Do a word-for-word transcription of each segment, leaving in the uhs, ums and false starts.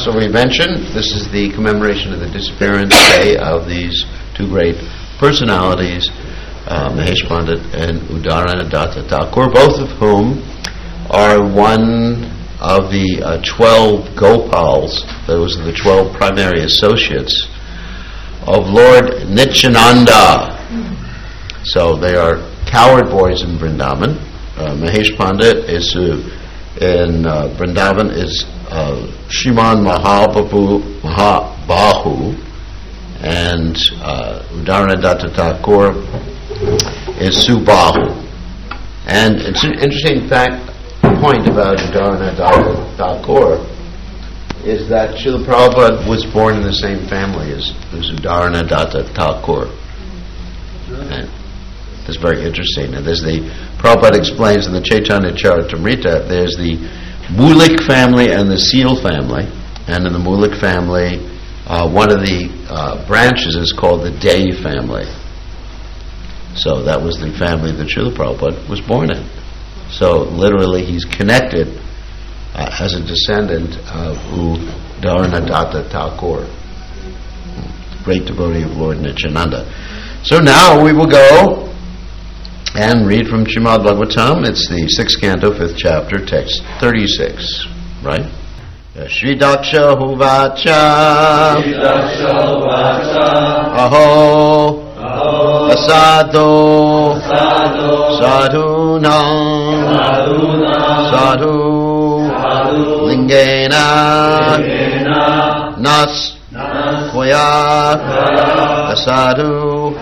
So we mentioned this is the commemoration of the disappearance day of these two great personalities, uh, Mahesh Pandit and Udaranadatta Thakur, both of whom are one of the uh, twelve Gopals. Those are the twelve primary associates of Lord Nityananda. So they are coward boys in Vrindavan. Uh, Mahesh Pandit is uh, in uh, Vrindavan is uh, Shriman Mahabahu, Mahabahu, and uh, Udaranadatta Thakur is Subahu. And it's an interesting fact, point about Udaranadatta Thakur is that Srila Prabhupada was born in the same family as, as Udaranadatta Thakur. And that's very interesting. And there's the, Prabhupada explains in the Chaitanya Charitamrita, there's the Mulik family and the Seal family. And in the Mulik family, uh, one of the uh, branches is called the Day family. So that was the family that Srila Prabhupada was born in. So literally he's connected uh, as a descendant of Udaranadatta Thakur, great devotee of Lord Nityananda. So now we will go and read from Srimad Bhagavatam. It's the sixth canto, fifth chapter, text thirty-six, right? Shri Daksha Huvacha Shri Daksha Huvacha Aho Aho Asado Asado Sadhunam Sadhunam Sadhu Sadhu Lingena Lingena Nas Tvaya Asadu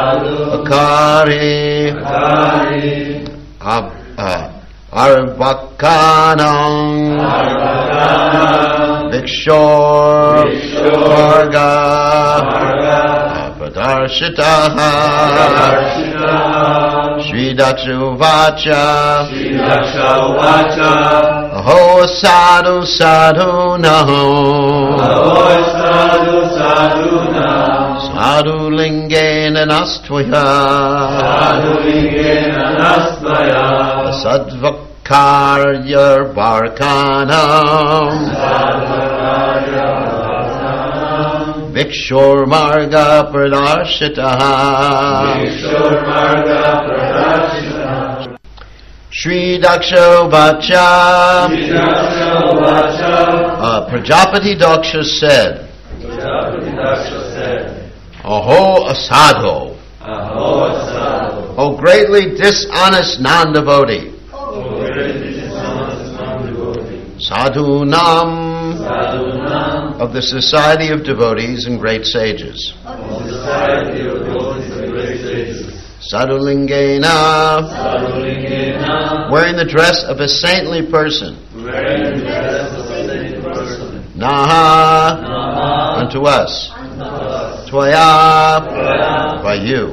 Akari Ab Arvakanam Vikshor Varga Pradarshitaha Shri Daksha Vacha Aho Sadhu Sadhu Naho Sadhu Sadhu Naho Sadhu Lingena Nastvaya Sadhu Lingena Nastvaya Sadvakaryar Barkanam Vikshor Marga Pradarshitaha Vikshor Marga Pradarshitaha Shri Daksha Vacha Shri Daksha Vacha uh, Prajapati Daksha said Prajapati Daksha said Aho Asadho Aho Asadho O greatly dishonest non-devotee O greatly dishonest non-devotee Sadhu Nam Sadhu Nam of the society of devotees and great sages of the society of devotees and great sages Sadhu Lingena Sadhu Lingena wearing the dress of a saintly person wearing the dress of a saintly person Naha Naha unto us Tvaya by you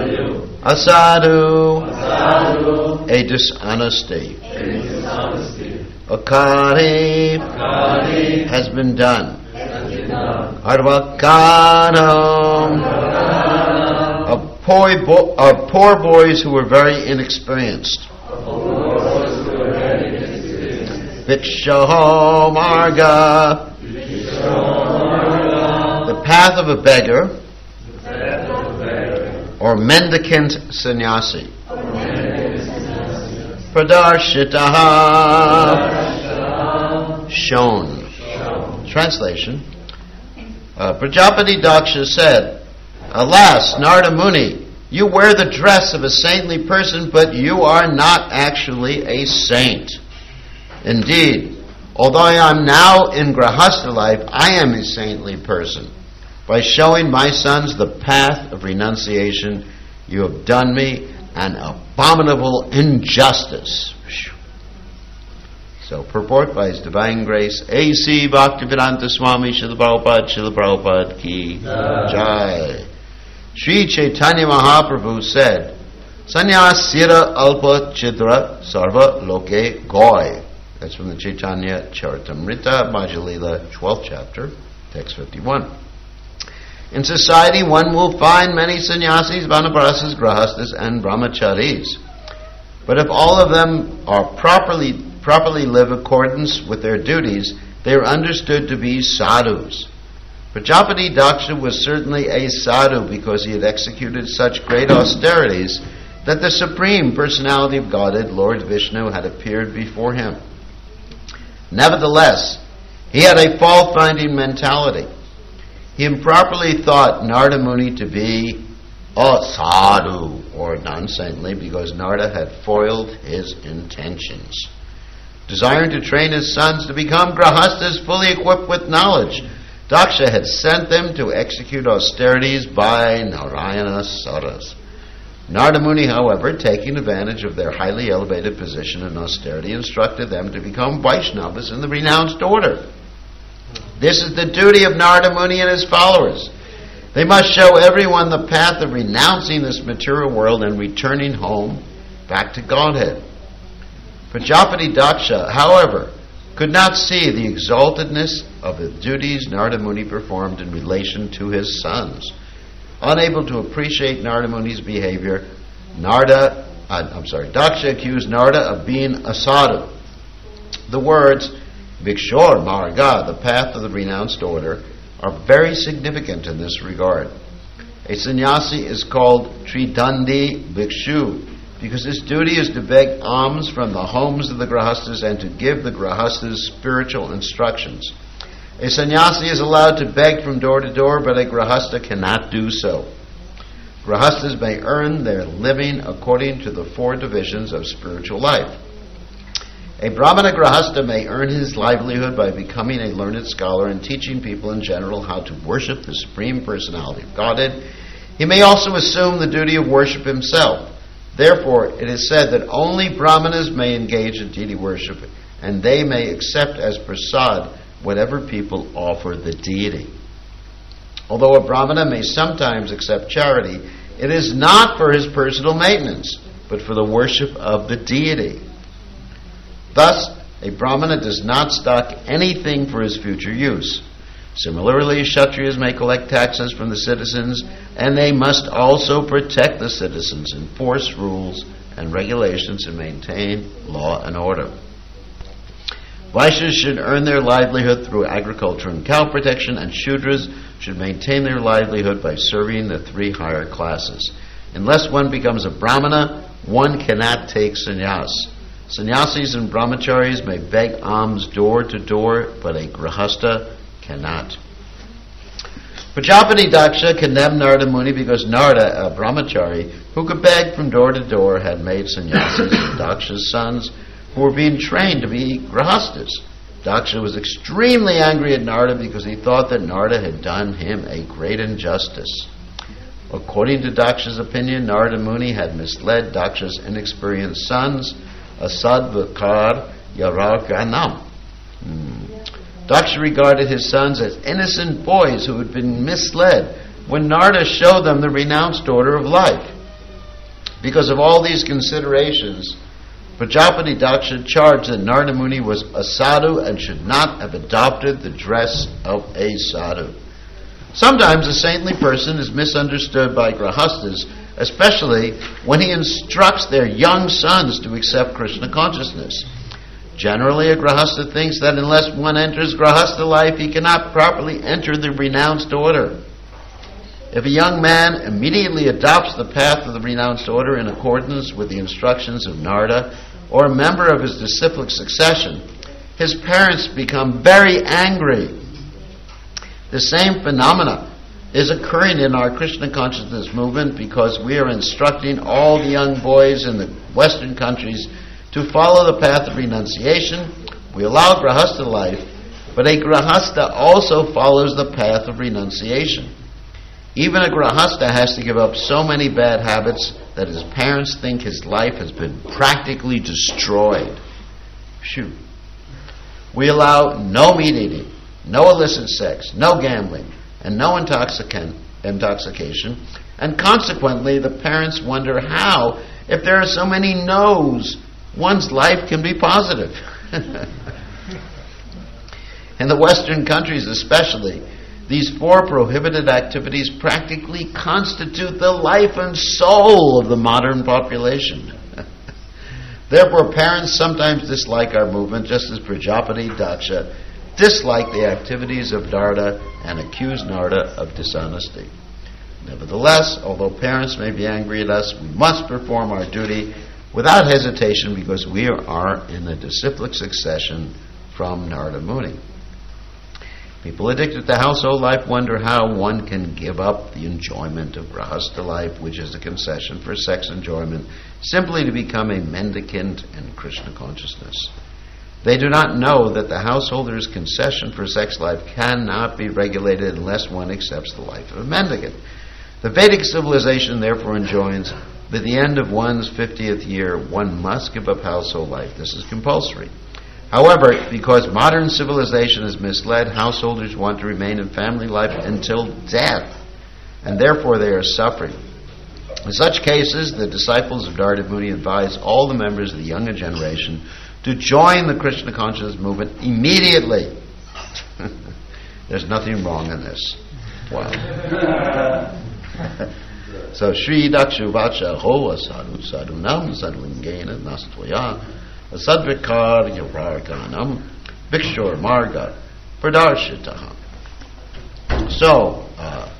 Asadu a dishonesty Akari has been done Arvakanam of poor, bo- of poor boys who were very inexperienced Vikshaho Marga the path of a beggar or mendicant sannyasi Pradarshitaha shown. Translation uh, Prajapati Daksha said, alas, Narada Muni, you wear the dress of a saintly person, but you are not actually a saint. Indeed, although I am now in Grahastha life, I am a saintly person. By showing my sons the path of renunciation, you have done me an abominable injustice. So, purport by His Divine Grace, A C Bhaktivedanta Swami Srila Prabhupada, Srila Prabhupada Ki Jai. Sri Chaitanya Mahaprabhu said, Sannyasira Alpa Chidra Sarva Loke Goy. That's from the Chaitanya Charitamrita, Bhajalila, twelfth chapter, text fifty-one. In society, one will find many sannyasis, vanaprasthas, grahasthas, and brahmacharis. But if all of them are properly properly live accordance with their duties, They are understood to be sadhus. Prajapati Daksha was certainly a sadhu because he had executed such great austerities that the Supreme Personality of Godhead, Lord Vishnu, had appeared before him. Nevertheless, he had a fault-finding mentality. He improperly thought Narada Muni to be a sadhu, or non-saintly, because Narada had foiled his intentions. Desiring to train his sons to become grahastas fully equipped with knowledge, Daksha had sent them to execute austerities by Narayana Saras. Narada Muni, however, taking advantage of their highly elevated position and austerity, instructed them to become Vaishnavas in the renounced order. This is the duty of Narada Muni and his followers. They must show everyone the path of renouncing this material world and returning home back to Godhead. Prajapati Daksha, however, could not see the exaltedness of the duties Narada Muni performed in relation to his sons. Unable to appreciate Narada Muni's behavior, Narada, uh, I'm sorry, Daksha accused Narada of being a sadhu. The words Bhikshur Marga, the path of the renounced order, are very significant in this regard. A sannyasi is called Tridandi Bhikshu because his duty is to beg alms from the homes of the grahastas and to give the grahastas spiritual instructions. A sannyasi is allowed to beg from door to door, but a grahasta cannot do so. Grahastas may earn their living according to the four divisions of spiritual life. A Brahmana grahasta may earn his livelihood by becoming a learned scholar and teaching people in general how to worship the Supreme Personality of Godhead. He may also assume the duty of worship himself. Therefore, it is said that only Brahmanas may engage in deity worship, and they may accept as prasad whatever people offer the deity. Although a Brahmana may sometimes accept charity, it is not for his personal maintenance, but for the worship of the deity. Thus, a Brahmana does not stock anything for his future use. Similarly, Kshatriyas may collect taxes from the citizens, and they must also protect the citizens, enforce rules and regulations, and maintain law and order. Vaishyas should earn their livelihood through agriculture and cow protection, and Shudras should maintain their livelihood by serving the three higher classes. Unless one becomes a Brahmana, one cannot take sannyas. Sannyasis and brahmacharis may beg alms door to door, but a grahasta cannot. Prajapati Daksha condemned Narada Muni because Narada, a brahmachari, who could beg from door to door, had made sannyasis of Daksha's sons who were being trained to be grahastas. Daksha was extremely angry at Narada because he thought that Narada had done him a great injustice. According to Daksha's opinion, Narada Muni had misled Daksha's inexperienced sons, Asadvakar Yaraganam. Hmm. Daksha regarded his sons as innocent boys who had been misled when Narada showed them the renounced order of life. Because of all these considerations, Prajapati Daksha charged that Narada Muni was a sadhu and should not have adopted the dress of a sadhu. Sometimes a saintly person is misunderstood by grahastas, especially when he instructs their young sons to accept Krishna consciousness. Generally, a grahasta thinks that unless one enters grahasta life, he cannot properly enter the renounced order. If a young man immediately adopts the path of the renounced order in accordance with the instructions of Narada, or a member of his disciplic succession, his parents become very angry. The same phenomena is occurring in our Krishna consciousness movement because we are instructing all the young boys in the Western countries to follow the path of renunciation. We allow grahasta life, but a grahasta also follows the path of renunciation. Even a grahasta has to give up so many bad habits that his parents think his life has been practically destroyed. Phew. We allow no meat eating, no illicit sex, no gambling, and no intoxicant, intoxication, and consequently the parents wonder how, if there are so many no's, one's life can be positive. In the Western countries especially, these four prohibited activities practically constitute the life and soul of the modern population. Therefore, parents sometimes dislike our movement, just as Prajapati Daksha dislike the activities of Dharda and accuse Narada of dishonesty. Nevertheless, although parents may be angry at us, we must perform our duty without hesitation because we are in a disciplic succession from Narada Muni. People addicted to household life wonder how one can give up the enjoyment of grahastha life, which is a concession for sex enjoyment, simply to become a mendicant in Krishna consciousness. They do not know that the householder's concession for sex life cannot be regulated unless one accepts the life of a mendicant. The Vedic civilization therefore enjoins that at the end of one's fiftieth year, one must give up household life. This is compulsory. However, because modern civilization is misled, householders want to remain in family life until death, and therefore they are suffering. In such cases, the disciples of Narada Muni advise all the members of the younger generation to join the Krishna consciousness movement immediately. There's nothing wrong in this. Wow. So, Sri Dakshu Vacha Hova Sadhu Sadhunam Sadhungena Nastwaya Sadvikar Yavarganam Vikshor Marga Pradarshitaha. So, uh,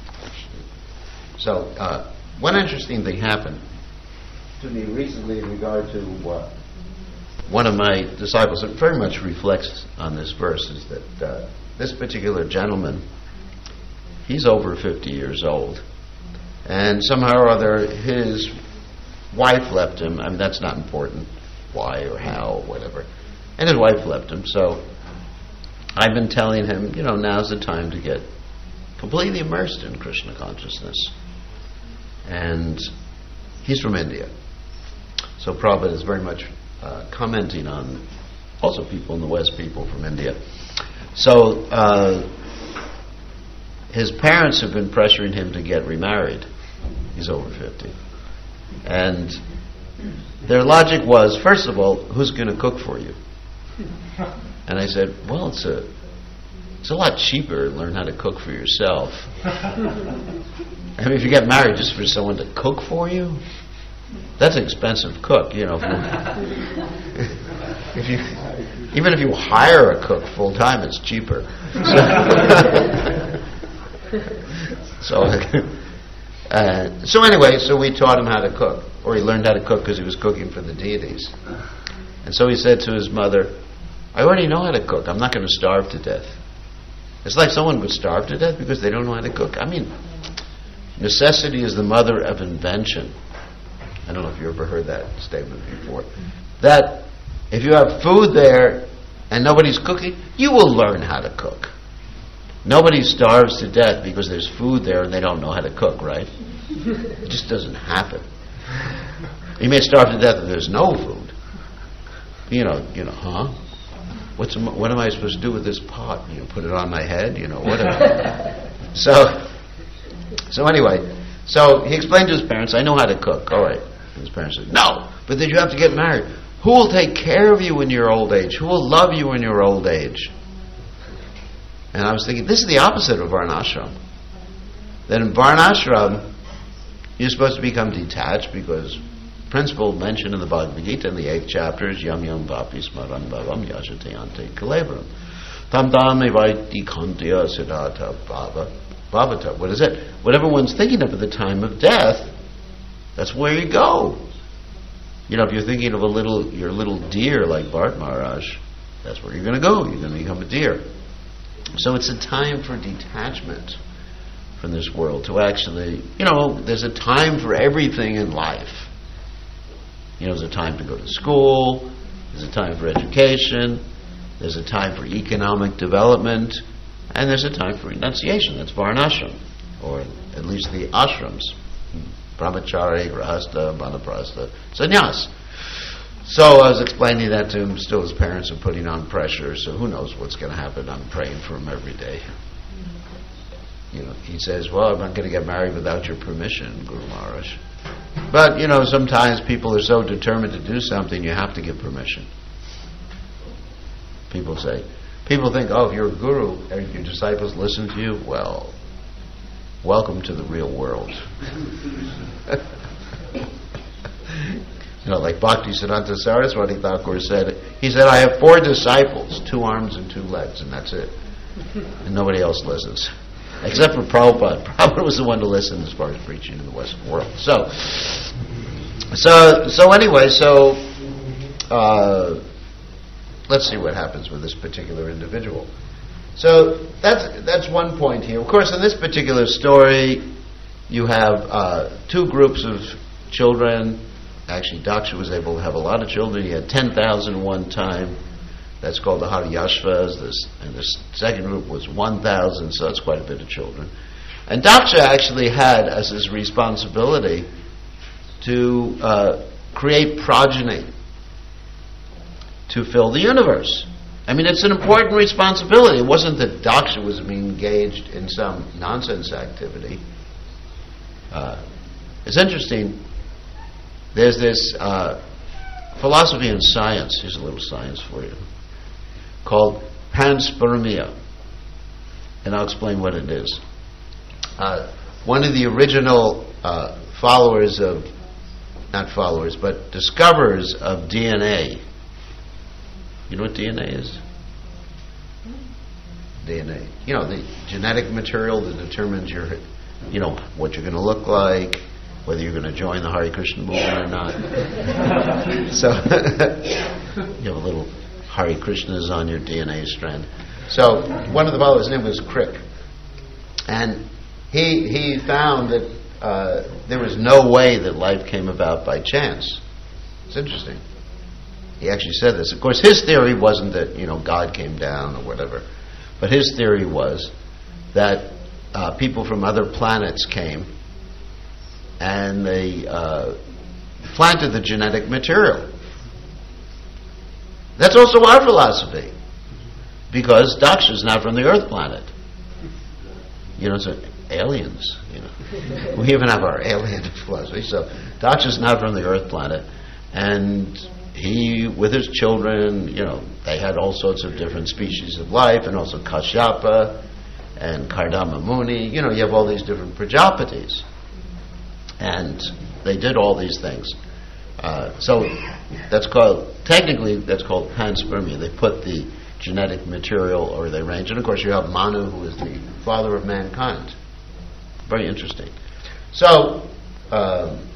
so uh, one interesting thing happened to me recently in regard to uh, one of my disciples. It very much reflects on this verse, is that uh, this particular gentleman, he's over fifty years old, and somehow or other his wife left him. I mean, that's not important, why or how or whatever. And his wife left him, so I've been telling him, you know, now's the time to get completely immersed in Krishna consciousness. And he's from India. So Prabhupada is very much uh, commenting on also people in the West, people from India. So uh, his parents have been pressuring him to get remarried. He's over fifty. And their logic was, first of all, who's going to cook for you? And I said, well, it's a it's a lot cheaper to learn how to cook for yourself. I mean, if you get married just for someone to cook for you, that's an expensive cook, you know. If you, even if you hire a cook full time, it's cheaper. So, so, uh, so anyway, so we taught him how to cook, or he learned how to cook because he was cooking for the deities. And so he said to his mother, I already know how to cook. I'm not going to starve to death. It's like someone would starve to death because they don't know how to cook. I mean, necessity is the mother of invention. I don't know if you ever heard that statement before. That if you have food there and nobody's cooking, you will learn how to cook. Nobody starves to death because there's food there and they don't know how to cook, right? It just doesn't happen. You may starve to death if there's no food. You know, you know, huh? What's what am I supposed to do with this pot? You know, put it on my head? You know, whatever. so, so anyway, so he explained to his parents, I know how to cook. All right. And his parents said, no, but then you have to get married. Who will take care of you in your old age? Who will love you in your old age? And I was thinking, this is the opposite of Varnashram. That in Varnashram, you're supposed to become detached because principle mentioned in the Bhagavad Gita in the eighth chapter is Yam Yam Vapi Smaran Bhavam Yajate Ante Kalebram. Tam Tam Evaiti Kantya Siddhartha Bhava Bhavata. What is it? Whatever one's thinking of at the time of death, that's where you go. You know, if you're thinking of a little, your little deer like Bharat Maharaj, that's where you're going to go. You're going to become a deer. So it's a time for detachment from this world to actually, you know, there's a time for everything in life. You know, there's a time to go to school, there's a time for education, there's a time for economic development, and there's a time for renunciation. That's Varnashram, or at least the ashrams. Brahmachari, Grahastha, Vanaprastha, Sannyas. So I was explaining that to him. Still his parents are putting on pressure, so who knows what's going to happen. I'm praying for him every day. You know, he says, well, I'm not going to get married without your permission, Guru Maharaj. But, you know, sometimes people are so determined to do something, you have to give permission. People say, people think, oh, if you're a guru and your disciples listen to you, well, welcome to the real world. You know, like Bhakti Siddhanta Saraswati Thakur said, He said, I have four disciples, two arms and two legs, and that's it. And nobody else listens. Except for Prabhupada. Prabhupada was the one to listen as far as preaching in the Western world. So, so, so anyway, so uh, let's see what happens with this particular individual. So that's that's one point here. Of course, in this particular story, you have uh, two groups of children. Actually, Daksha was able to have a lot of children. He had ten thousand one time. That's called the Haryashvas. This, and the second group was one thousand, so that's quite a bit of children. And Daksha actually had as his responsibility to uh, create progeny to fill the universe. I mean, it's an important responsibility. It wasn't that Daksha was being engaged in some nonsense activity. Uh, it's interesting. There's this uh, philosophy in science, here's a little science for you, called panspermia. And I'll explain what it is. Uh, one of the original uh, followers of, not followers, but discoverers of D N A. You know what D N A is? D N A. You know, the genetic material that determines your, you know, what you're going to look like, whether you're going to join the Hare Krishna movement or not. So, you have a little Hare Krishnas on your D N A strand. So, one of the followers, his name was Crick. And he he found that uh, there was no way that life came about by chance. It's interesting. He actually said this. Of course, his theory wasn't that, you know, God came down or whatever. But his theory was that uh, people from other planets came and they uh, planted the genetic material. That's also our philosophy, because Daksha is not from the Earth planet. You know, it's a, aliens. You know, we even have our alien philosophy. So Daksha is not from the Earth planet, and he, with his children, you know, they had all sorts of different species of life, and also Kashyapa and Kardama Muni. You know, you have all these different Prajapatis. And they did all these things. Uh, so that's called, technically, that's called panspermia. They put the genetic material, or they arrange. And of course, you have Manu, who is the father of mankind. Very interesting. So, um,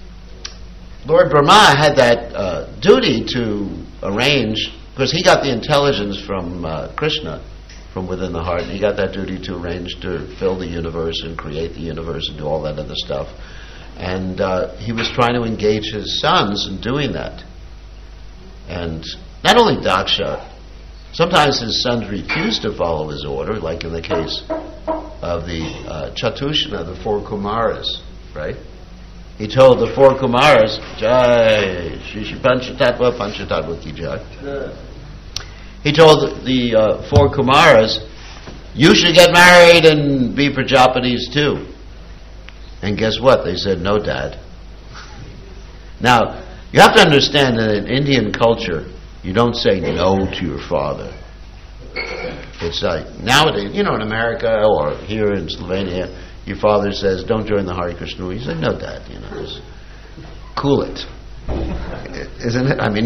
Lord Brahma had that uh, duty to arrange, because he got the intelligence from uh, Krishna, from within the heart, and he got that duty to arrange to fill the universe and create the universe and do all that other stuff. And uh, he was trying to engage his sons in doing that. And not only Daksha, sometimes his sons refused to follow his order, like in the case of the uh, Chatushna, the four Kumaras, right? He told the four Kumaras, Jai, Shri Shri Panchatattva, Panchatattva ki Jai. He told the uh, four Kumaras, you should get married and be Prajapatis too. And guess what? They said, no, Dad. Now, you have to understand that in Indian culture, you don't say no to your father. It's like, nowadays, you know, in America or here in Slovenia, your father says, don't join the Hare Krishna movement. You say, no, Dad, you know, just cool it. Isn't it? I mean,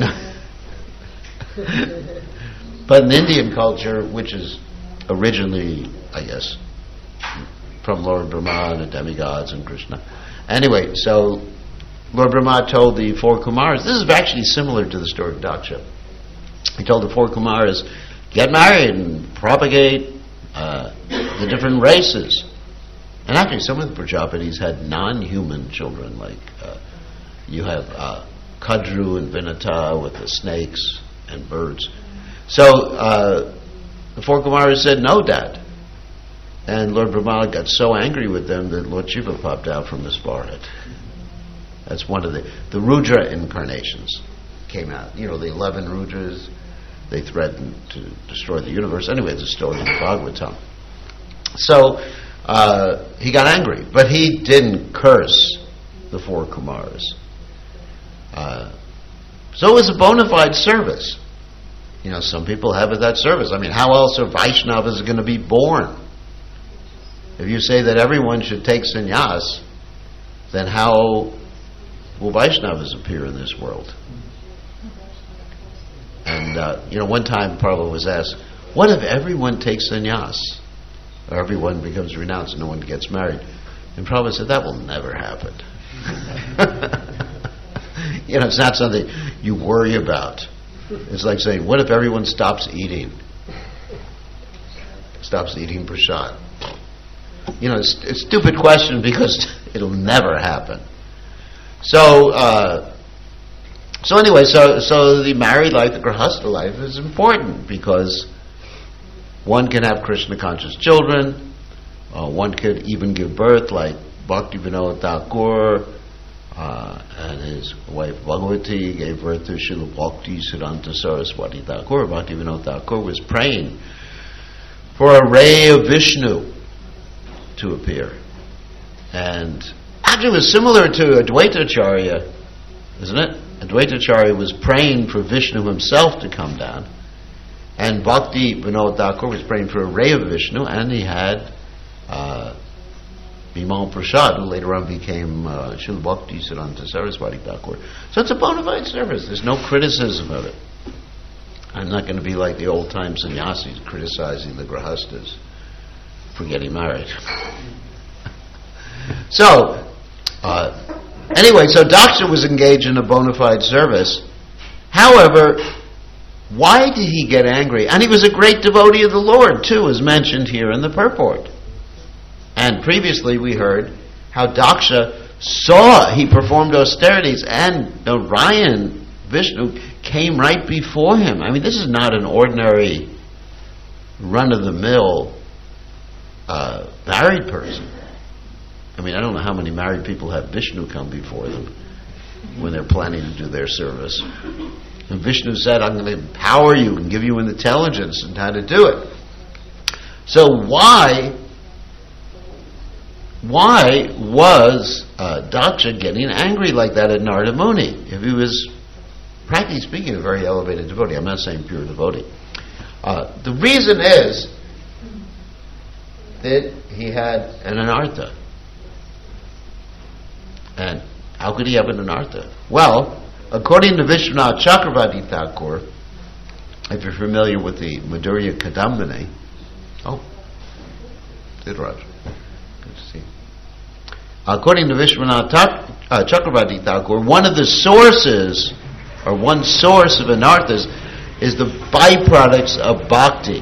but in Indian culture, which is originally, I guess, from Lord Brahma and the demigods and Krishna. Anyway, so Lord Brahma told the four Kumaras, this is actually similar to the story of Daksha. He told the four Kumaras, get married and propagate uh, the different races. And actually some of the Prajapatis had non-human children, like uh, you have uh, Kadru and Vinata with the snakes and birds. So uh, the four Kumaras said, no, Dad. And Lord Brahma got so angry with them that Lord Shiva popped out from his forehead. That's one of the... The Rudra incarnations came out. You know, the eleven Rudras, they threatened to destroy the universe. Anyway, it's a story in the Bhagavatam. So, uh, he got angry. But he didn't curse the four Kumaras. Uh, so it was a bona fide service. You know, some people have it that service. I mean, how else are Vaishnavas going to be born? If you say that everyone should take sannyas, then how will Vaishnavas appear in this world? And uh, you know, one time Prabhupada was asked, what if everyone takes sannyas? Or everyone becomes renounced and no one gets married? And Prabhupada said, that will never happen. You know, it's not something you worry about. It's like saying, what if everyone stops eating? Stops eating prasad. You know, it's, it's a stupid question because it'll never happen. So, uh, so anyway, so so the married life, the grahastha life is important because one can have Krishna-conscious children. Uh, one could even give birth, like Bhaktivinoda Thakur uh, and his wife Bhagavati gave birth to Srila Bhakti Siddhanta Saraswati Thakur. Bhaktivinoda Thakur was praying for a ray of Vishnu to appear. And actually it was similar to Advaitacharya, isn't it? Advaitacharya was praying for Vishnu himself to come down. And Bhakti Vinod Thakur was praying for a ray of Vishnu, and he had uh, Bimal Prasad, who later on became uh, Srila Bhakti Siddhanta Saraswati Thakur. So it's a bona fide service. There's no criticism of it. I'm not going to be like the old-time sannyasis criticizing the grahastas for getting married. So, uh, anyway, so Daksha was engaged in a bona fide service. However, why did he get angry? And he was a great devotee of the Lord, too, as mentioned here in the purport. And previously we heard how Daksha saw, he performed austerities, and Narayan, Vishnu, came right before him. I mean, this is not an ordinary run-of-the-mill uh, married person. I mean, I don't know how many married people have Vishnu come before them when they're planning to do their service. And Vishnu said, I'm going to empower you and give you an intelligence and how to do it. So why why was uh, Daksha getting angry like that at Narada Muni? If he was, practically speaking, a very elevated devotee. I'm not saying pure devotee. Uh, the reason is that he had an anartha. And how could he have an anartha? Well, according to Vishwanath Chakravarti Thakur, if you're familiar with the Madhurya Kadambini, oh, Siddharaj, good to see you. According to Vishwanath Thak, uh, Chakravarti Thakur, one of the sources, or one source of anarthas, is the byproducts of bhakti.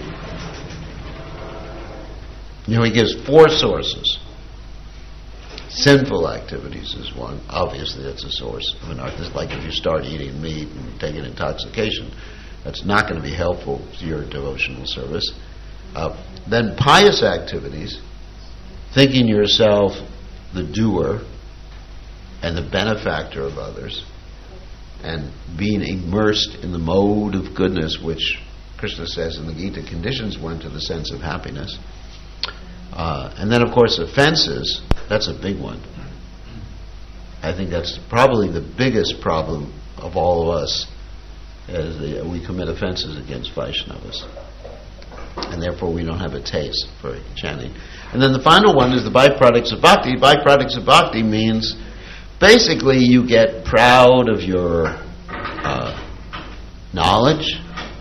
You know, he gives four sources. Sinful activities is one. Obviously, that's a source of anartha. It's like if you start eating meat and take an intoxication, that's not going to be helpful to your devotional service. Uh, then pious activities, thinking yourself the doer and the benefactor of others, and being immersed in the mode of goodness, which Krishna says in the Gita conditions one to the sense of happiness. Uh, and then, of course, offenses. That's a big one. I think that's probably the biggest problem of all of us, is the, we commit offenses against Vaishnavas. And therefore we don't have a taste for chanting. And then the final one is the byproducts of bhakti. Byproducts of bhakti means basically you get proud of your uh, knowledge,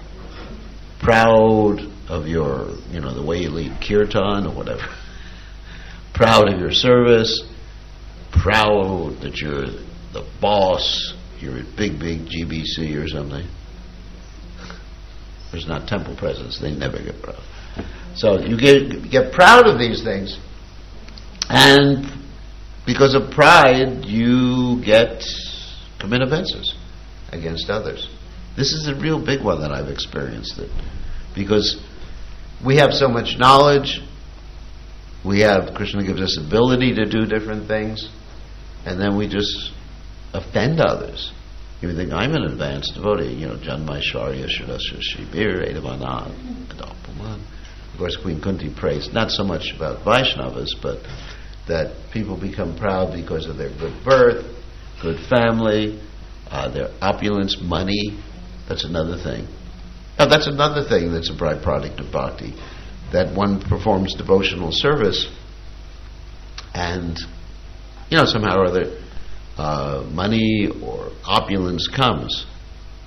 proud of your, you know, the way you lead kirtan or whatever, proud of your service, proud that you're the boss, you're a big, big G B C or something. There's not temple presence, they never get proud. So you get, get proud of these things, and because of pride, you get commit offenses against others. This is a real big one that I've experienced, it because we have so much knowledge, we have, Krishna gives us ability to do different things, and then we just offend others. You think, I'm an advanced devotee, you know, Janmaisharya, Shurasya, Shibir, Edavanad, Adapaman. Of course, Queen Kunti prays not so much about Vaishnavas, but that people become proud because of their good birth, good family, uh, their opulence, money. That's another thing. Now, that's another thing that's a byproduct of bhakti, that one performs devotional service, and, you know, somehow or other, uh, money or opulence comes.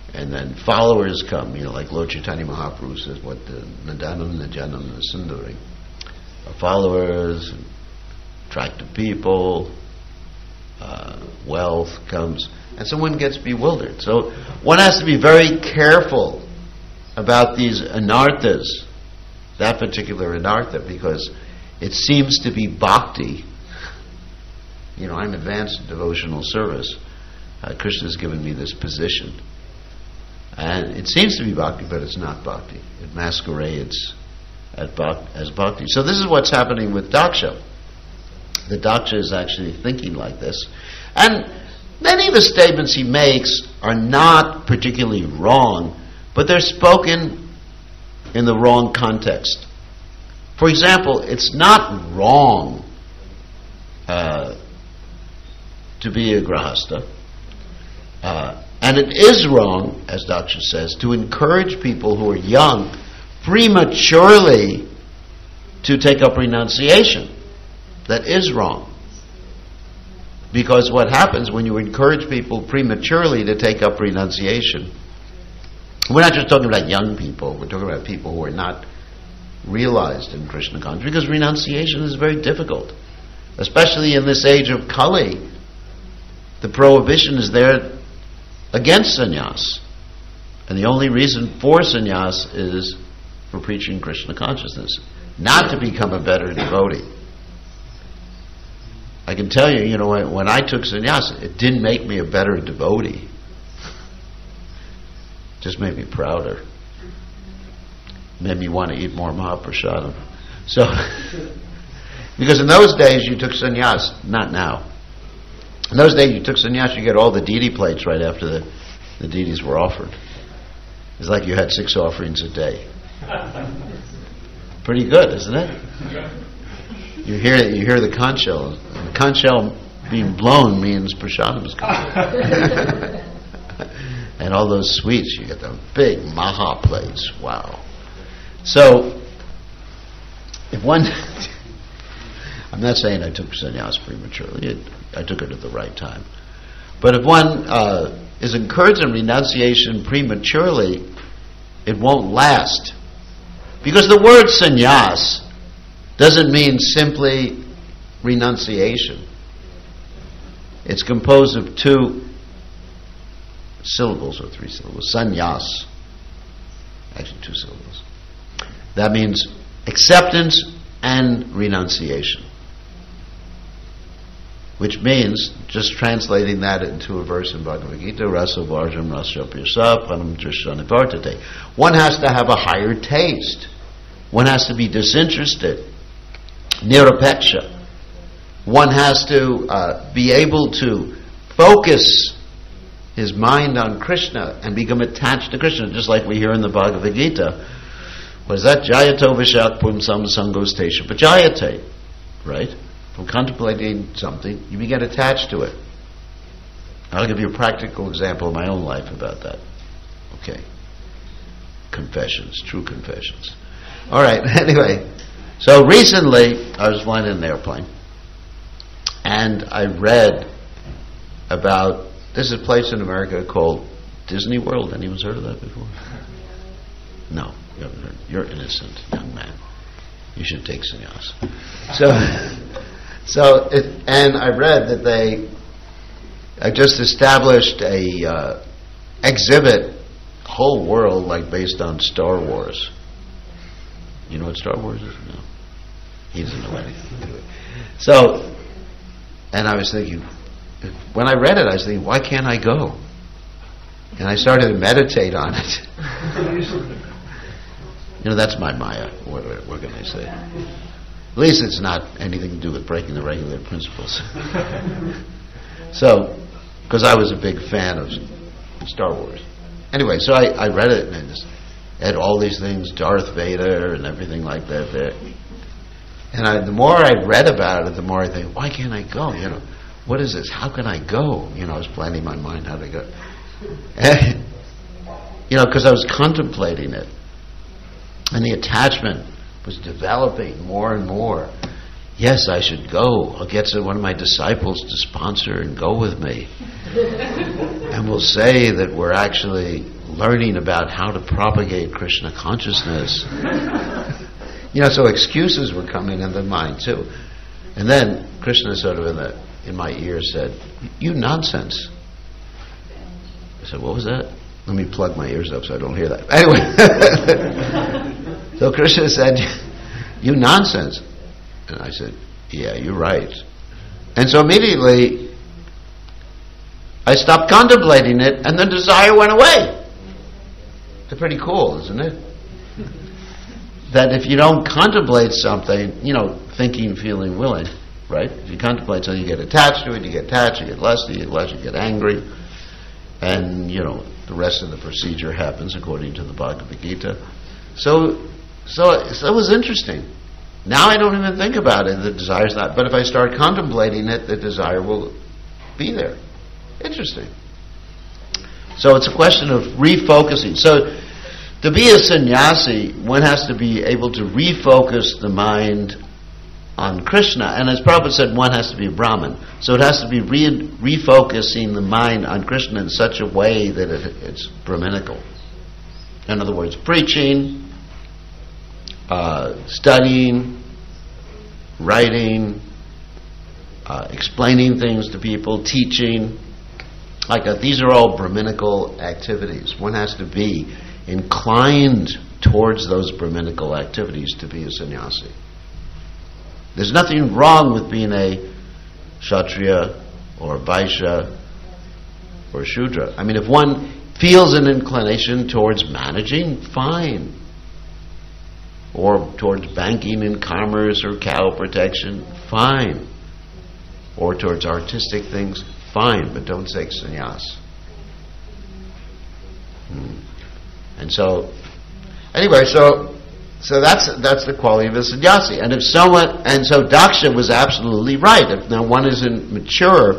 And then followers come, you know, like Lord Chaitanya Mahaprabhu says, what the Nadanam, Najanam, Nasundari. Followers, attractive people, uh, wealth comes, and someone gets bewildered. So one has to be very careful about these anarthas, that particular anartha, because it seems to be bhakti. You know, I'm advanced devotional service. Uh, Krishna has given me this position. And it seems to be bhakti, but it's not bhakti. It masquerades at bhak- as bhakti. So this is what's happening with Daksha. The Daksha is actually thinking like this. And many of the statements he makes are not particularly wrong, but they're spoken in the wrong context. For example, it's not wrong uh, to be a grahastha. Uh, and it is wrong, as Daksha says, to encourage people who are young prematurely to take up renunciation. That is wrong. Because what happens when you encourage people prematurely to take up renunciation, we're not just talking about young people, we're talking about people who are not realized in Krishna consciousness, because renunciation is very difficult. Especially in this age of Kali, the prohibition is there against sannyas. And the only reason for sannyas is for preaching Krishna consciousness, not to become a better devotee. I can tell you, you know, when I took sannyas, it didn't make me a better devotee. It just made me prouder. Made me want to eat more Mahaprasadam. So, because in those days you took sannyas, not now. In those days you took sannyas, you get all the deity plates right after the, the deities were offered. It's like you had six offerings a day. Pretty good, isn't it? You hear you hear the conch shell. The conch shell being blown means prasadam is coming. And all those sweets, you get the big maha plates. Wow. So, if one... I'm not saying I took sannyas prematurely. It, I took it at the right time. But if one uh, is encouraged in renunciation prematurely, it won't last. Because the word sannyas doesn't mean simply renunciation. It's composed of two syllables or three syllables. Sannyas. Actually, two syllables. That means acceptance and renunciation. Which means, just translating that into a verse in Bhagavad Gita, Rasa Varjam Rasa Pyasa Pranam Drishya Nivartate. One has to have a higher taste. One has to be disinterested. Nirapeksha. One has to uh, be able to focus his mind on Krishna and become attached to Krishna, just like we hear in the Bhagavad Gita. What is that? Jayato Vishak Pumsam Sangos Tesha Pajayate. Right? From contemplating something, you become attached to it. I'll give you a practical example of my own life about that. Okay. Confessions, true confessions. All right, anyway. So recently, I was flying in an airplane, and I read about, there's a place in America called Disney World. Anyone's heard of that before? No, you haven't heard. You're innocent, young man. You should take sannyas. So, so it, and I read that they I just established a uh, exhibit, whole world, like based on Star Wars. You know what Star Wars is? No. He doesn't know anything. Anyway. So, and I was thinking, when I read it, I was thinking, why can't I go? And I started to meditate on it. You know, that's my Maya. What, what can I say? At least it's not anything to do with breaking the regular principles. So, because I was a big fan of Star Wars. Anyway, so I, I read it, and it just had all these things, Darth Vader and everything like that there. And I, the more I read about it, the more I think, why can't I go? You know, what is this? How can I go? You know, I was planning in my mind how to go. And, you know, because I was contemplating it. And the attachment was developing more and more. Yes, I should go. I'll get one of my disciples to sponsor and go with me. And we'll say that we're actually learning about how to propagate Krishna consciousness. You know, so excuses were coming in the mind too. And then Krishna sort of in, the, in my ear said, "You nonsense." I said, "What was that?" Let me plug my ears up so I don't hear that. Anyway, so Krishna said, "You nonsense." And I said, "Yeah, you're right." And so immediately I stopped contemplating it, and the desire went away. It's pretty cool, isn't it? That if you don't contemplate something, you know, thinking, feeling, willing, right? If you contemplate something, you get attached to it, you get attached, you get lusty, you get lust, you get angry, and, you know, the rest of the procedure happens according to the Bhagavad Gita. So, so, so it was interesting. Now I don't even think about it, the desire's not, but if I start contemplating it, the desire will be there. Interesting. So it's a question of refocusing. So to be a sannyasi, one has to be able to refocus the mind on Krishna. And as Prabhupada said, one has to be a Brahmin. So it has to be re- refocusing the mind on Krishna in such a way that it, it's Brahminical. In other words, preaching, uh, studying, writing, uh, explaining things to people, teaching. Like that. These are all Brahminical activities. One has to be inclined towards those Brahminical activities to be a sannyasi. There's nothing wrong with being a Kshatriya or a Vaishya or a Shudra. I mean, if one feels an inclination towards managing, fine. Or towards banking and commerce or cow protection, fine. Or towards artistic things, fine, but don't take sannyas. Hmm. And so, anyway, so so that's that's the quality of a sannyasi. And if someone, and so Daksha was absolutely right. If now one isn't mature,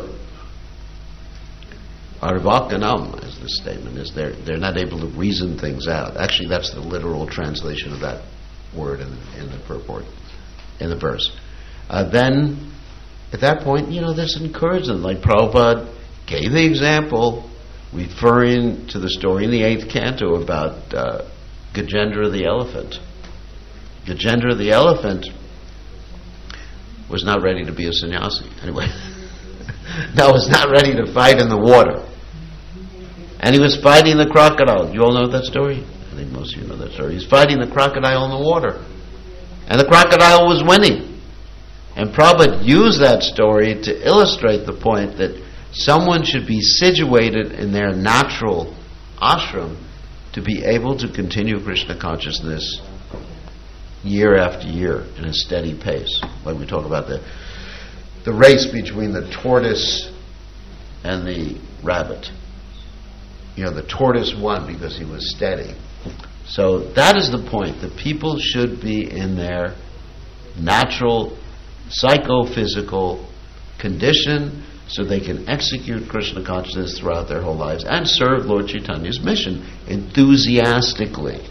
arvakanam, as the statement is, they're they're not able to reason things out. Actually, that's the literal translation of that word in in the purport, in the verse. Uh, then. At that point, you know, there's encouragement. Like Prabhupada gave the example, referring to the story in the eighth canto about uh, Gajendra the elephant. Gajendra the elephant was not ready to be a sannyasi. Anyway, no, was not ready to fight in the water. And he was fighting the crocodile. You all know that story? I think most of you know that story. He's fighting the crocodile in the water. And the crocodile was winning. And Prabhupada used that story to illustrate the point that someone should be situated in their natural ashram to be able to continue Krishna consciousness year after year in a steady pace. Like we talk about the the race between the tortoise and the rabbit. You know, the tortoise won because he was steady. So that is the point, that people should be in their natural psychophysical condition so they can execute Krishna consciousness throughout their whole lives and serve Lord Chaitanya's mission enthusiastically.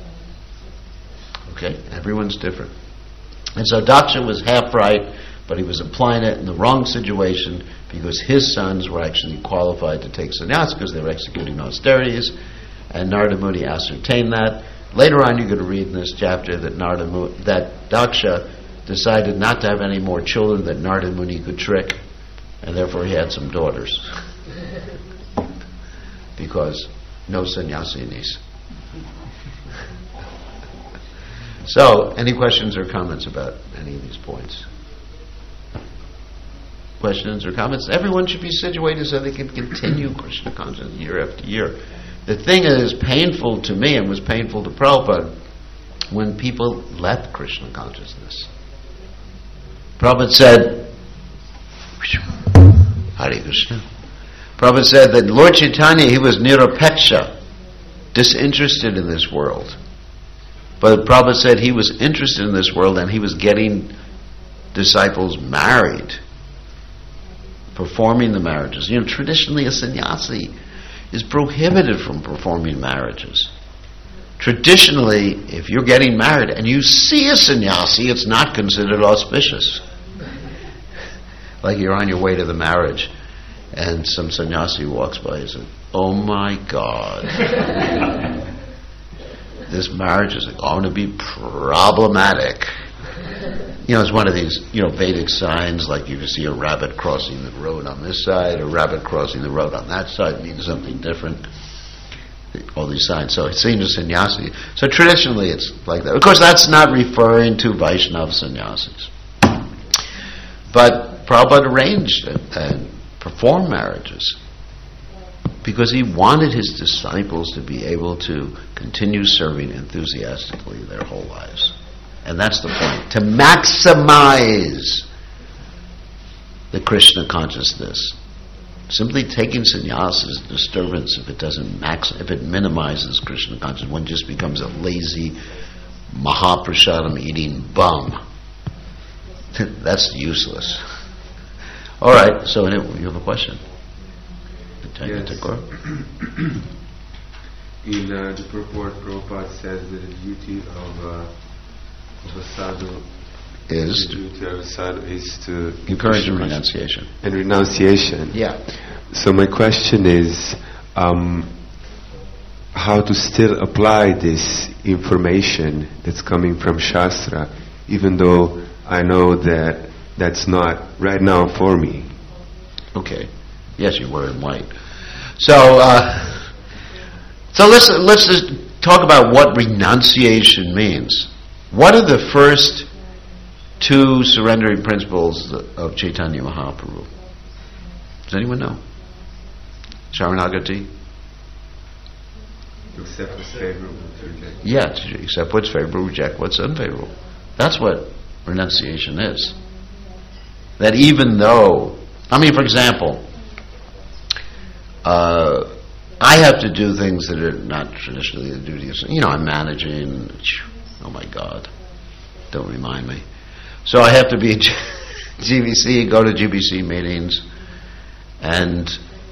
Okay? Everyone's different. And so Daksha was half right, but he was applying it in the wrong situation because his sons were actually qualified to take sannyas because they were executing austerities, and Narada Muni ascertained that. Later on you're going to read in this chapter that Narada Muni, that Daksha decided not to have any more children that Narada Muni could trick, and therefore he had some daughters. Because no sannyasinis. So, any questions or comments about any of these points? Questions or comments? Everyone should be situated so they can continue Krishna consciousness year after year. The thing that is painful to me and was painful to Prabhupada when people left Krishna consciousness. Prabhupada said, Hare Krishna. Prabhupada said that Lord Chaitanya, he was nirapeksha, disinterested in this world. But Prabhupada said he was interested in this world and he was getting disciples married, performing the marriages. You know, traditionally a sannyasi is prohibited from performing marriages. Traditionally, if you're getting married and you see a sannyasi, it's not considered auspicious. Like you're on your way to the marriage. and some sannyasi walks by and says, "Oh my God, this marriage is going to be problematic." You know, it's one of these, you know, Vedic signs, like you see a rabbit crossing the road on this side, a rabbit crossing the road on that side means something different. All these signs. So it seems a sannyasi. So traditionally it's like that. Of course, that's not referring to Vaishnava sannyasis. But Prabhupada arranged and, and performed marriages because he wanted his disciples to be able to continue serving enthusiastically their whole lives. And that's the point. To maximize the Krishna consciousness. Simply taking sannyas is a disturbance if it doesn't max, if it minimizes Krishna consciousness. One just becomes a lazy Mahaprasadam eating bum. That's useless. All right. So you have a question? Yes. In uh, the purport, Prabhupada says that the duty of, uh, of a sadhu is the duty of a sadhu is to encourage renunciation and renunciation. Yeah. So my question is, um, how to still apply this information that's coming from Shastra, even though I know that that's not right now for me. Okay. Yes, you were in white. So, uh, so let's let's just talk about what renunciation means. What are the first two surrendering principles of Chaitanya Mahaprabhu? Does anyone know? Sharanagati? Accept what's favorable, reject. Yeah, to accept what's favorable, reject what's unfavorable. That's what renunciation is. That even though, I mean, for example, uh, I have to do things that are not traditionally the duty of, you know, I'm managing, oh my God, don't remind me. So I have to be at G B C, go to G B C meetings, and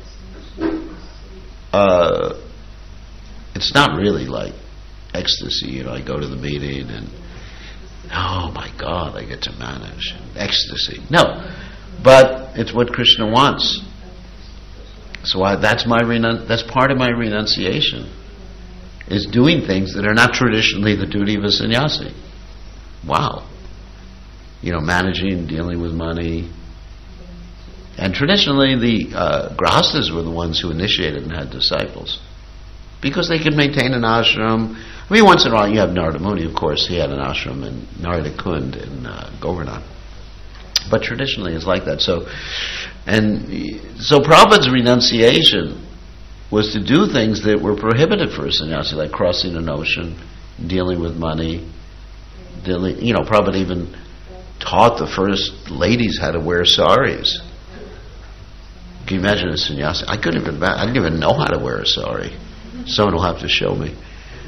uh, it's not really like ecstasy. You know, I go to the meeting and, oh my God, I get to manage. Ecstasy. No, but it's what Krishna wants. So I, that's my renun- that's part of my renunciation, is doing things that are not traditionally the duty of a sannyasi. Wow. You know, managing, dealing with money. And traditionally the uh, grahastas were the ones who initiated and had disciples. Because they could maintain an ashram. I mean, once in a while you have Narada Muni, of course, he had an ashram in Narada Kund in uh, Govardhan. But traditionally it's like that. So, and so Prabhupada's renunciation was to do things that were prohibited for a sannyasi, like crossing an ocean, dealing with money, dealing, you know, Prabhupada even taught the first ladies how to wear saris. Can you imagine a sannyasi? I couldn't even, I didn't even know how to wear a sari. Someone will have to show me.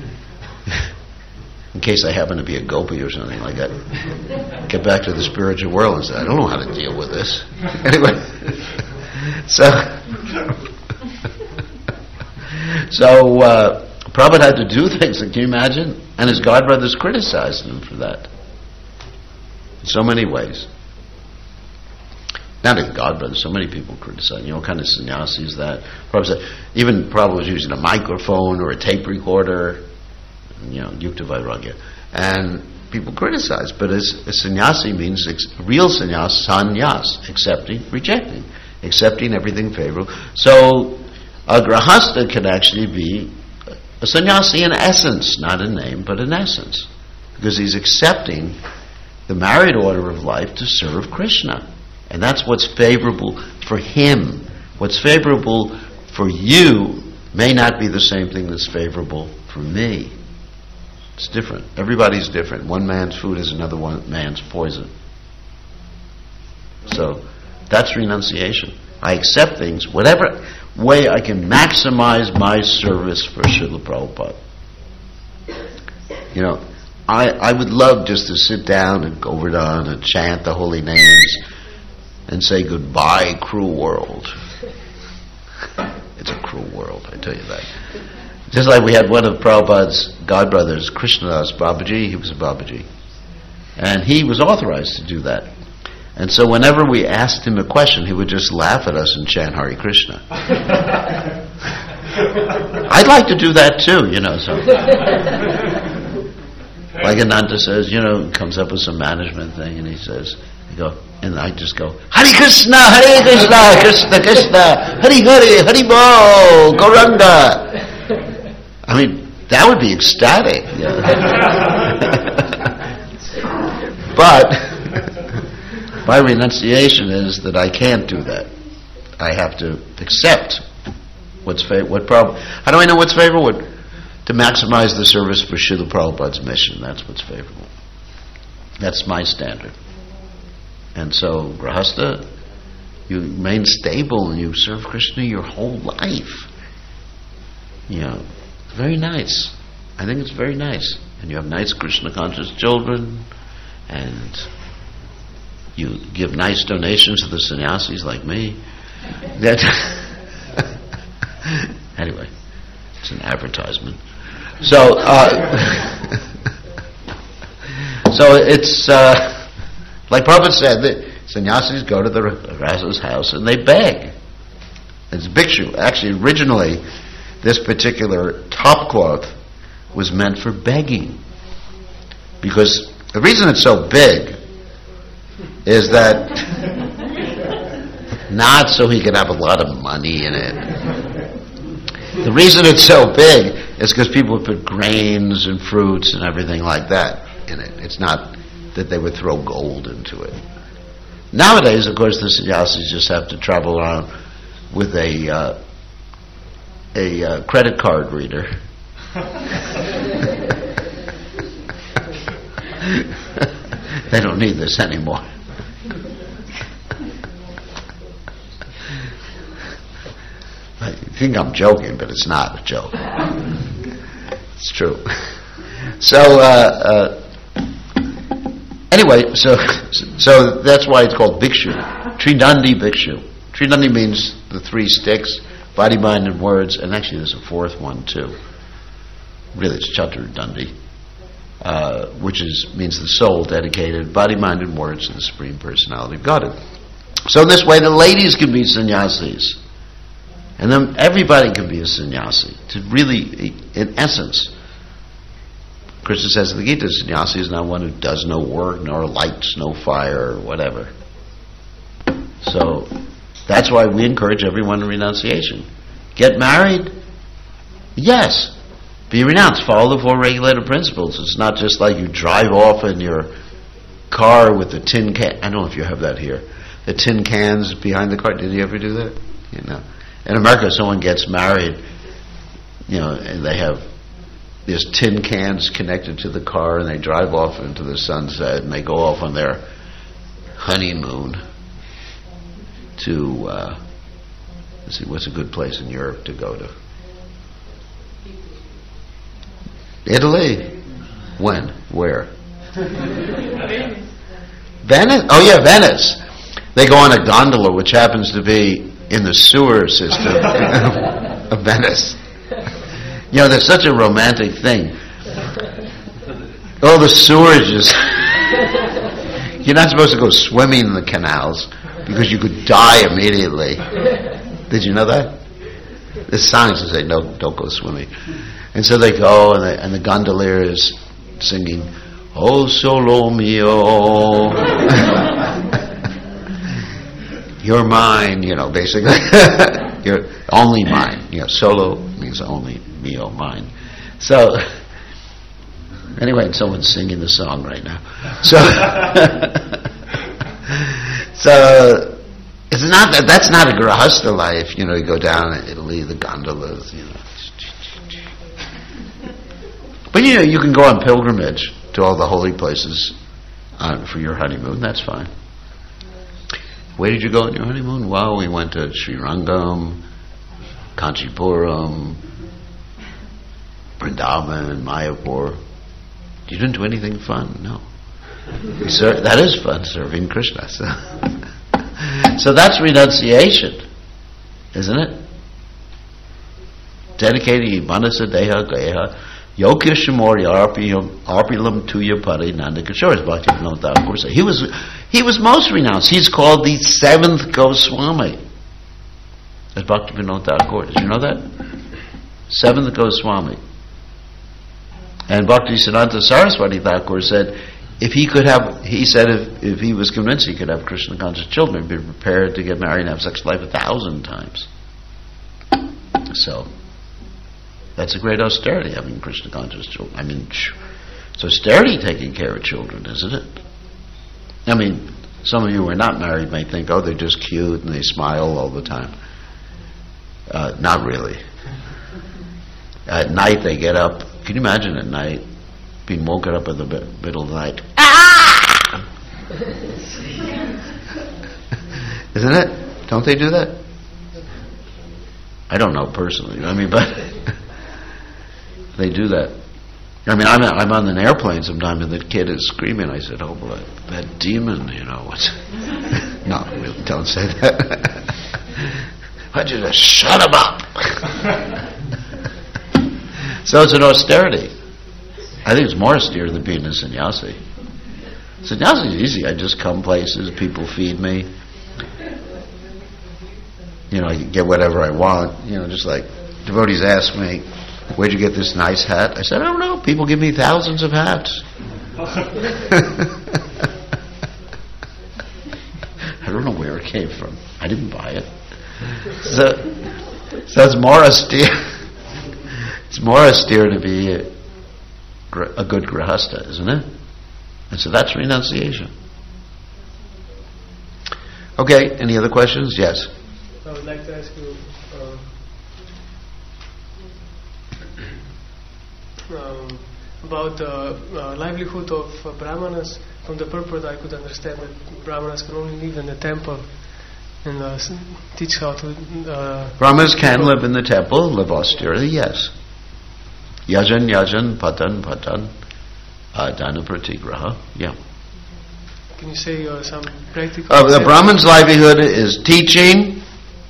In case I happen to be a gopi or something like that. Get back to the spiritual world and say, I don't know how to deal with this. Anyway. So, so uh, Prabhupada had to do things, can you imagine? And his godbrothers criticized him for that. In so many ways. Not his godbrothers, so many people criticize. You know what kind of sannyasi is that? Prabhupada said, even Prabhupada was using a microphone or a tape recorder, you know, yukta vairagya. And people criticize, but as a sannyasi means ex- real sannyas, sannyas, accepting, rejecting, accepting everything favorable. So a grahasta can actually be a sannyasi in essence, not in name, but in essence, because he's accepting the married order of life to serve Krishna. And that's what's favorable for him. What's favorable for you may not be the same thing that's favorable for me. It's different. Everybody's different. One man's food is another one man's poison. So that's renunciation. I accept things, whatever way I can maximize my service for Srila Prabhupada. You know, I, I would love just to sit down and go over down and chant the holy names and say goodbye, cruel world. It's a cruel world, I tell you that. Just like we had one of Prabhupada's godbrothers, Krishnadas Babaji, he was a Babaji. And he was authorized to do that. And so whenever we asked him a question, he would just laugh at us and chant Hare Krishna. I'd like to do that too, you know. So, like Ananta says, you know, comes up with some management thing, and he says, you go, and I just go, Hare Krishna, Hare Krishna, Krishna Krishna, Hare Hare, Hare Bol, Gauranga. I mean, that would be ecstatic. You know. But my renunciation is that I can't do that. I have to accept what's favorable. What problem? How do I know what's favorable? What, to maximize the service for Srila Prabhupada's mission. That's what's favorable. That's my standard. And so, Grahastha, you remain stable and you serve Krishna your whole life. You know, very nice. I think it's very nice. And you have nice Krishna conscious children, and you give nice donations to the sannyasis like me. That anyway, it's an advertisement. So, uh, so it's uh, like Prabhupada said that sannyasis go to the Rasa's house and they beg. It's bhikshu. Actually, originally, this particular topcloth was meant for begging, because the reason it's so big is that not so he can have a lot of money in it. The reason it's so big is because people would put grains and fruits and everything like that in it. It's not that they would throw gold into it. Nowadays, of course, the sannyasis just have to travel around with a uh, a uh, credit card reader. They don't need this anymore. I think I'm joking, but it's not a joke. It's true. So, uh, uh, anyway, so so that's why it's called Bhikshu. Tridandi Bhikshu. Tridandi means the three sticks, body, mind, and words, and actually there's a fourth one too. Really, it's Chaturdandi, uh, which is means the soul dedicated, body, mind, and words to the Supreme Personality of Godhead. So this way, the ladies can be sannyasis. And then everybody can be a sannyasi. To really, in essence, Krishna says in the Gita, sannyasi is not one who does no work, nor lights no fire, or whatever. So that's why we encourage everyone in renunciation. Get married? Yes. Be renounced. Follow the four regulative principles. It's not just like you drive off in your car with the tin can. I don't know if you have that here. The tin cans behind the car. Did you ever do that? You know. In America, someone gets married, you know, and they have these tin cans connected to the car, and they drive off into the sunset, and they go off on their honeymoon to, uh, let's see, what's a good place in Europe to go to? Italy? When? Where? Venice? Oh yeah, Venice. They go on a gondola, which happens to be in the sewer system of Venice. You know, there's such a romantic thing. Oh, the sewerage. You're not supposed to go swimming in the canals because you could die immediately. Did you know that? There's signs that say, no, don't go swimming. And so they go, and, they, and the gondolier is singing, "Oh, solo mio." You're mine, you know, basically. You're only mine. You know, solo means only, mio, mine. So, anyway, someone's singing the song right now. So, so it's not that. That's not a grahastha life. You know, you go down in Italy, the gondolas. You know, but you know, you can go on pilgrimage to all the holy places uh, for your honeymoon. That's fine. Where did you go on your honeymoon? Well, we went to Sri Rangam, Kanchipuram, Vrindavan, Mayapur. You didn't do anything fun? No. Ser- that is fun, serving Krishna. So, so that's renunciation, isn't it? Dedicated manasa deha geha Yokya Shamori Arpilam Tuya Pari Nanda Kishore. Bhaktivinoda Thakur said he was he was most renounced. He's called the seventh Goswami. That's Bhaktivinoda Thakur. Did you know that? Seventh Goswami. And Bhaktisiddhanta Saraswati Thakur said, if he could have, he said if, if he was convinced he could have Krishna conscious children, he'd be prepared to get married and have sex life a thousand times. So, that's a great austerity, having Krishna conscious children. I mean, it's austerity taking care of children, isn't it? I mean, some of you who are not married may think, oh, they're just cute and they smile all the time. Uh, not really. At night they get up. Can you imagine at night being woken up in the middle of the night? Ah! Isn't it? Don't they do that? I don't know personally. I mean, but they do that. I mean, I'm I'm on an airplane sometimes, and the kid is screaming. I said, "Oh boy, that demon, you know." What's no, really, don't say that. Why don't you just shut him up? So it's an austerity. I think it's more austere than being a sannyasi. Sannyasi is easy. I just come places, people feed me. You know, I get whatever I want. You know, just like devotees ask me, where'd you get this nice hat? I said, I don't know. People give me thousands of hats. I don't know where it came from. I didn't buy it. So, so it's more austere. It's more austere to be a, a good grihasta, isn't it? And so that's renunciation. Okay, any other questions? Yes. I would like to ask you uh, um, about the uh, livelihood of uh, brahmanas. From the purport, I could understand that brahmanas can only live in the temple and uh, teach how to. Uh, brahmanas can live in the temple, live austerely, yes. Yajan, yajan, patan, patan, uh, dana pratigraha, yeah. Can you say uh, some practical? Uh, the Brahman's livelihood is teaching,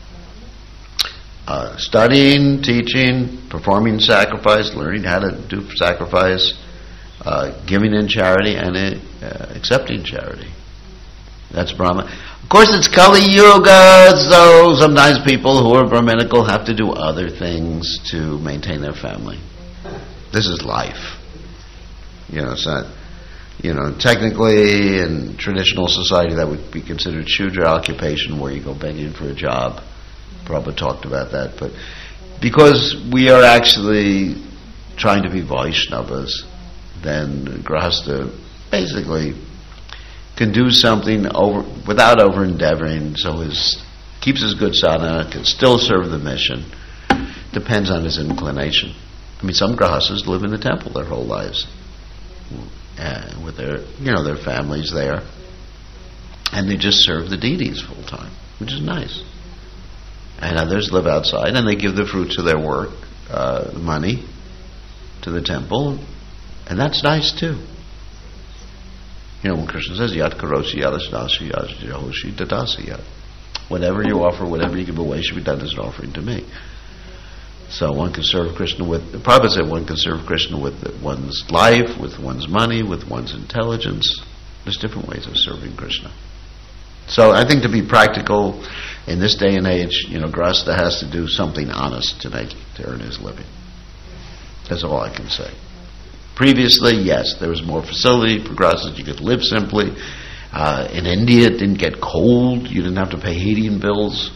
uh, studying, teaching, performing sacrifice, learning how to do sacrifice, uh, giving in charity, and uh, accepting charity. That's Brahman. Of course, it's Kali Yuga, so sometimes people who are Brahminical have to do other things to maintain their family. This is life. You know, it's not, you know, technically in traditional society that would be considered Shudra occupation where you go begging for a job. Prabhupada talked about that. But because we are actually trying to be Vaishnavas, then Grahastha basically can do something over without over endeavoring, so his keeps his good sadhana, can still serve the mission. Depends on his inclination. I mean, some grahastas live in the temple their whole lives, and with their, you know, their families there, and they just serve the deities full time, which is nice. And others live outside, and they give the fruits of their work, uh, money, to the temple, and that's nice too. You know, when Krishna says, "Yat karosi yadasnasi yahoshi dadasi yat," whatever you offer, whatever you give away, should be done as an offering to me. So one can serve Krishna with, the Prabhupada said one can serve Krishna with one's life, with one's money, with one's intelligence. There's different ways of serving Krishna. So I think to be practical in this day and age, you know, Grahastha has to do something honest to make, to earn his living. That's all I can say. Previously, yes, there was more facility for Grahasthas. You could live simply. Uh, in India, it didn't get cold. You didn't have to pay heating bills.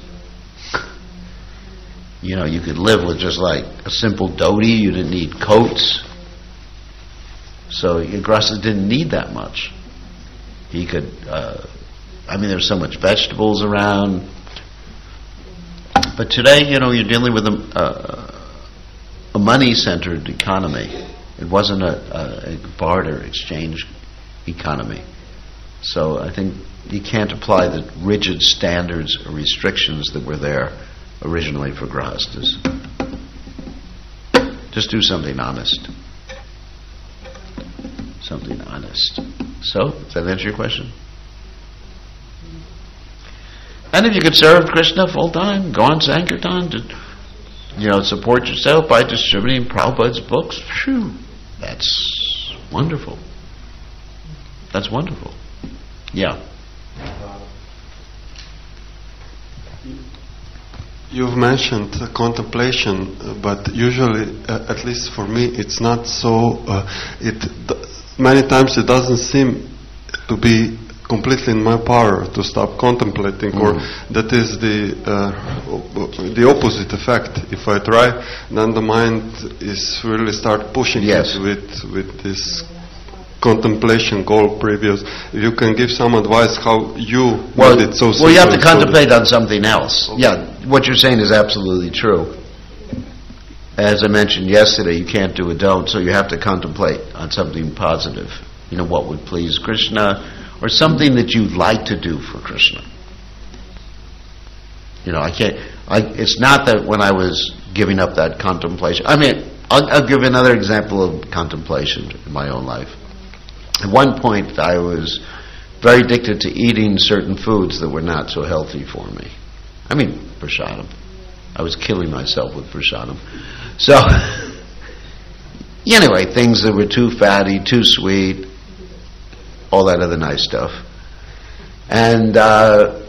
You know, you could live with just like a simple dhoti. You didn't need coats. So Grahastha didn't need that much. He could, uh, I mean, there's so much vegetables around. But today, you know, you're dealing with a, a, a money-centered economy. It wasn't a, a, a barter exchange economy. So I think you can't apply the rigid standards or restrictions that were there originally for Grahasthas. Just do something honest. Something honest. So, does that answer your question? And if you could serve Krishna full time, go on Sankirtan, you know, support yourself by distributing Prabhupada's books. Phew, that's wonderful. That's wonderful. Yeah. You've mentioned uh, contemplation, uh, but usually, uh, at least for me, it's not so. Uh, it d- many times it doesn't seem to be completely in my power to stop contemplating, mm. or that is the uh, the opposite effect. If I try, then the mind is really start pushing yes. it with with this contemplation goal previous. If you can give some advice how you well, made it so well, you have to so contemplate on something else. Okay. Yeah, what you're saying is absolutely true. As I mentioned yesterday, you can't do a don't, so you have to contemplate on something positive. You know, what would please Krishna, or something that you'd like to do for Krishna. You know, I can't. I, it's not that when I was giving up that contemplation. I mean, I'll, I'll give another example of contemplation in my own life. At one point, I was very addicted to eating certain foods that were not so healthy for me. I mean, prasadam. I was killing myself with prasadam. So, anyway, things that were too fatty, too sweet, all that other nice stuff. And uh,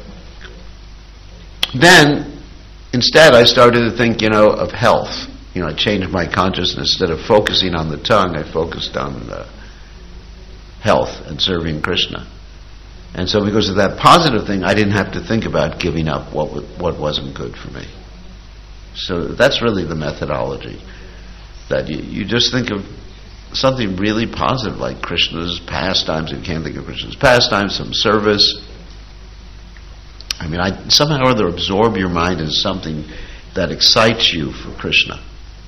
then, instead, I started to think, you know, of health. You know, I changed my consciousness. Instead of focusing on the tongue, I focused on the health and serving Krishna. And so because of that positive thing, I didn't have to think about giving up what w- what wasn't good for me. So that's really the methodology. That you, you just think of something really positive, like Krishna's pastimes. If you can't think of Krishna's pastimes, some service. I mean, I somehow or other absorb your mind in something that excites you for Krishna.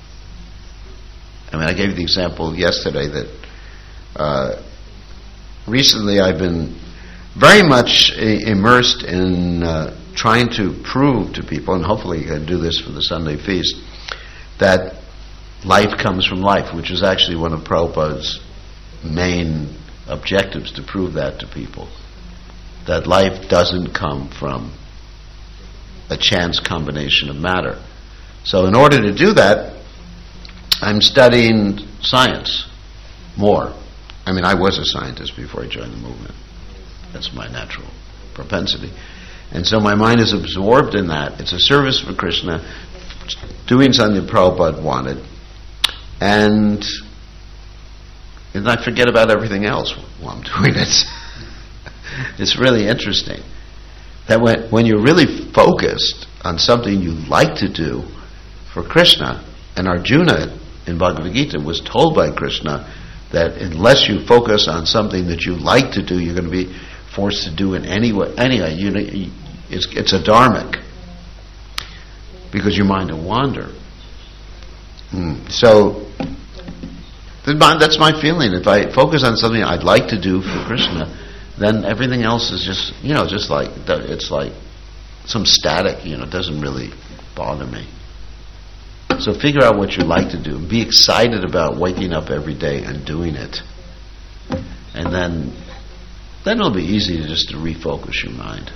I mean, I gave you the example yesterday that uh, recently I've been very much I- immersed in uh, trying to prove to people, and hopefully I can do this for the Sunday feast, that life comes from life, which is actually one of Prabhupada's main objectives, to prove that to people. That life doesn't come from a chance combination of matter. So in order to do that, I'm studying science more. I mean, I was a scientist before I joined the movement. That's my natural propensity. And so my mind is absorbed in that. It's a service for Krishna, doing something Prabhupada wanted. And, and I forget about everything else while I'm doing it. It's really interesting. That when, when you're really focused on something you like to do for Krishna, and Arjuna in Bhagavad Gita was told by Krishna that unless you focus on something that you like to do, you're going to be forced to do it anyway. Anyway, you know, it's it's a dharmic, because your mind will wander. Mm. So that's my feeling. If I focus on something I'd like to do for Krishna, then everything else is just, you know, just like it's like some static. You know, it doesn't really bother me. So figure out what you like to do. Be excited about waking up every day and doing it. And then then it'll be easy to just to refocus your mind.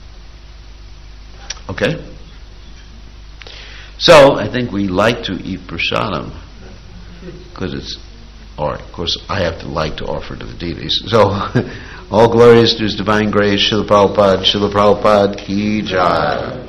Okay? So, I think we like to eat prasadam because it's, or of course I have to like to offer to the deities. So, all glories to His divine grace, Srila Prabhupada, Srila Prabhupada ki jai.